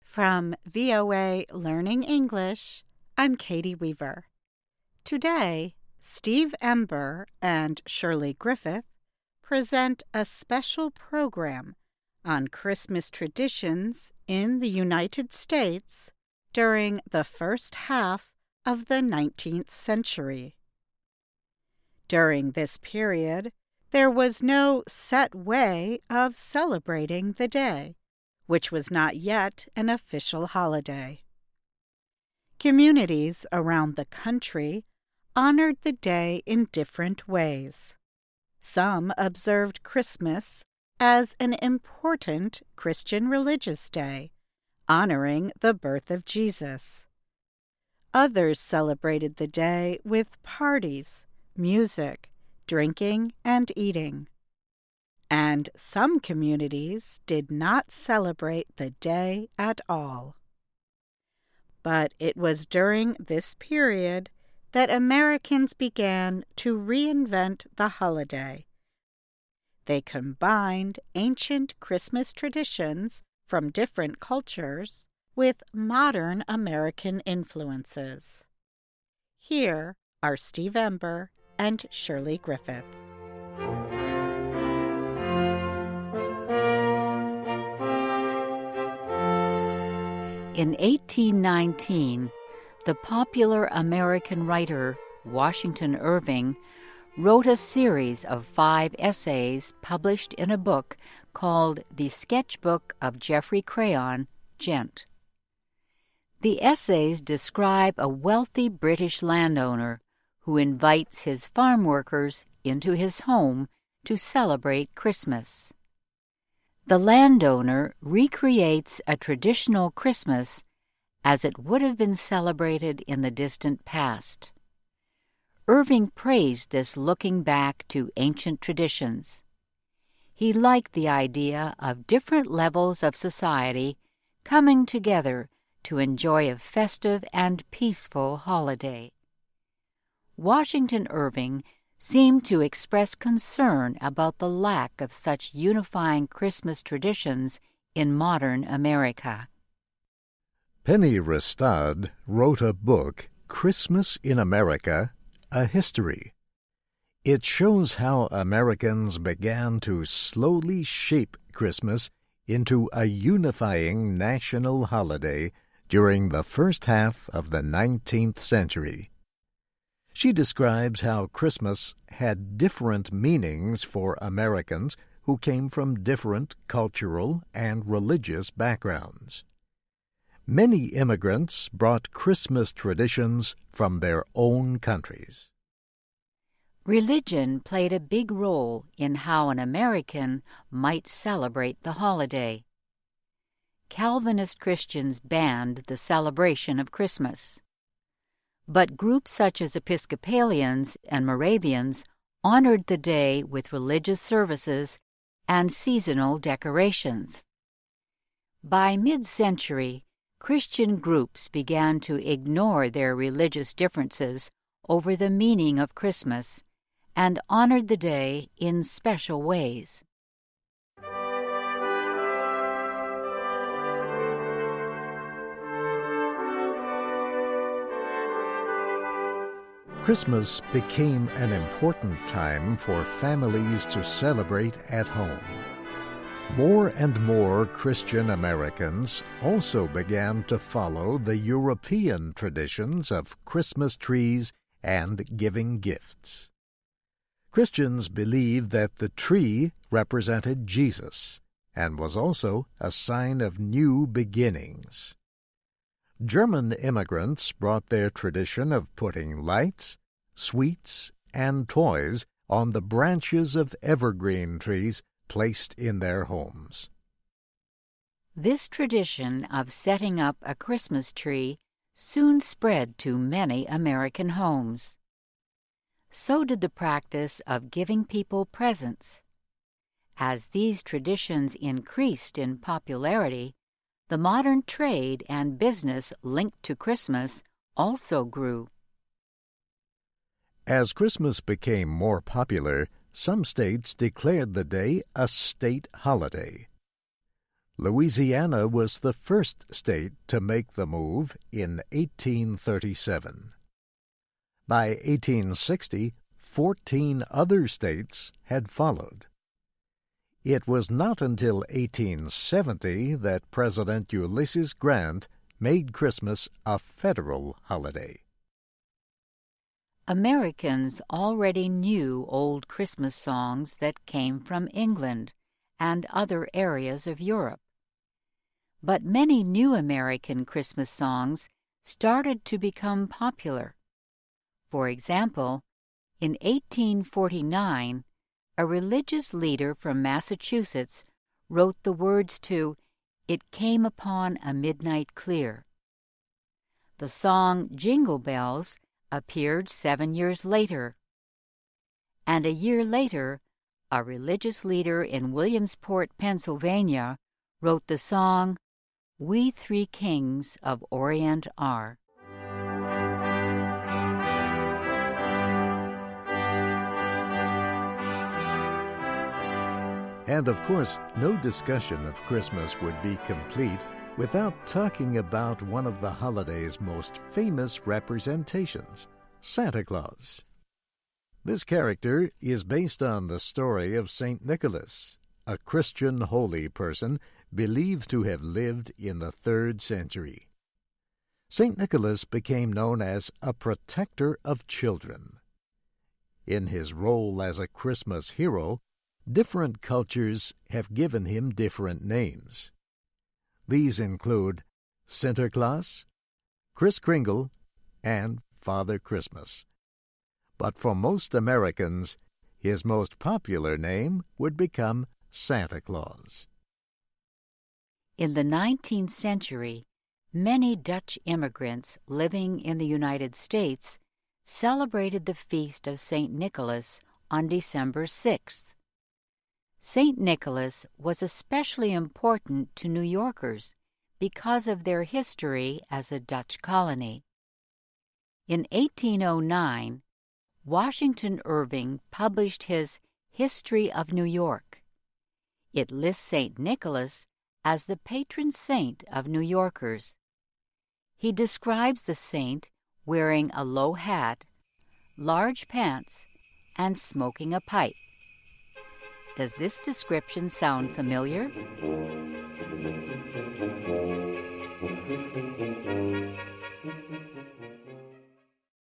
From VOA Learning English, I'm Katie Weaver. Today, Steve Ember and Shirley Griffith present a special program on Christmas traditions in the United States during the first half of the 19th century. During this period, there was no set way of celebrating the day, which was not yet an official holiday. Communities around the country honored the day in different ways. Some observed Christmas as an important Christian religious day, honoring the birth of Jesus. Others celebrated the day with parties, music, drinking, and eating. And some communities did not celebrate the day at all. But it was during this period that Americans began to reinvent the holiday. They combined ancient Christmas traditions from different cultures with modern American influences. Here are Steve Ember and Shirley Griffith. In 1819, the popular American writer Washington Irving wrote a series of 5 essays published in a book called The Sketchbook of Geoffrey Crayon, Gent. The essays describe a wealthy British landowner who invites his farm workers into his home to celebrate Christmas. The landowner recreates a traditional Christmas as it would have been celebrated in the distant past. Irving praised this looking back to ancient traditions. He liked the idea of different levels of society coming together to enjoy a festive and peaceful holiday. Washington Irving seemed to express concern about the lack of such unifying Christmas traditions in modern America. Penny Restad wrote a book, Christmas in America, A History. It shows how Americans began to slowly shape Christmas into a unifying national holiday during the first half of the 19th century. She describes how Christmas had different meanings for Americans who came from different cultural and religious backgrounds. Many immigrants brought Christmas traditions from their own countries. Religion played a big role in how an American might celebrate the holiday. Calvinist Christians banned the celebration of Christmas. But groups such as Episcopalians and Moravians honored the day with religious services and seasonal decorations. By mid-century, Christian groups began to ignore their religious differences over the meaning of Christmas and honored the day in special ways. Christmas became an important time for families to celebrate at home. More and more Christian Americans also began to follow the European traditions of Christmas trees and giving gifts. Christians believed that the tree represented Jesus and was also a sign of new beginnings. German immigrants brought their tradition of putting lights, sweets, and toys on the branches of evergreen trees placed in their homes. This tradition of setting up a Christmas tree soon spread to many American homes. So did the practice of giving people presents. As these traditions increased in popularity, the modern trade and business linked to Christmas also grew. As Christmas became more popular, some states declared the day a state holiday. Louisiana was the first state to make the move in 1837. By 1860, 14 other states had followed. It was not until 1870 that President Ulysses Grant made Christmas a federal holiday. Americans already knew old Christmas songs that came from England and other areas of Europe. But many new American Christmas songs started to become popular. For example, in 1849, a religious leader from Massachusetts wrote the words to "It Came Upon a Midnight Clear." The song "Jingle Bells" appeared 7 years later. And a year later, a religious leader in Williamsport, Pennsylvania, wrote the song "We Three Kings of Orient Are." And of course, no discussion of Christmas would be complete without talking about one of the holiday's most famous representations, Santa Claus. This character is based on the story of St. Nicholas, a Christian holy person believed to have lived in the 3rd century. St. Nicholas became known as a protector of children. In his role as a Christmas hero, different cultures have given him different names. These include Sinterklaas, Kris Kringle, and Father Christmas. But for most Americans, his most popular name would become Santa Claus. In the 19th century, many Dutch immigrants living in the United States celebrated the feast of St. Nicholas on December 6th. St. Nicholas was especially important to New Yorkers because of their history as a Dutch colony. In 1809, Washington Irving published his History of New York. It lists St. Nicholas as the patron saint of New Yorkers. He describes the saint wearing a low hat, large pants, and smoking a pipe. Does this description sound familiar?